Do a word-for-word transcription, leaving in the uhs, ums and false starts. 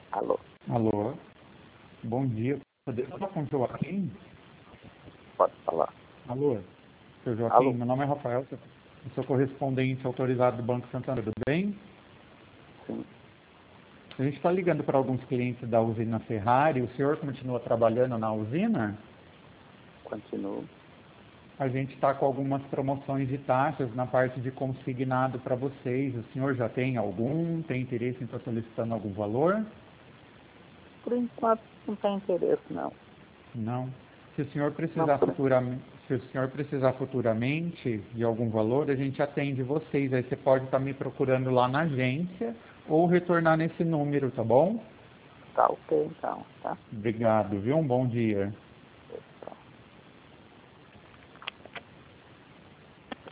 Alô, Alô, bom dia. Poderia falar com o Joaquim? pode falar. Alô, seu Joaquim, Alô, meu nome é Rafael, eu sou correspondente autorizado do Banco Santander, tudo bem? sim, A gente está ligando para alguns clientes da usina Ferrari, o senhor continua trabalhando na usina? continuo. A gente está com algumas promoções de taxas na parte de consignado para vocês. O senhor já tem algum? Tem interesse em estar solicitando algum valor? Por enquanto não tem interesse, não. Não. Se o senhor Não, precisar por, futuramente, se o senhor precisar futuramente de algum valor, a gente atende vocês. Aí você pode estar me procurando lá na agência ou retornar nesse número, tá bom? tá ok então, tá? Obrigado, viu? Um bom dia.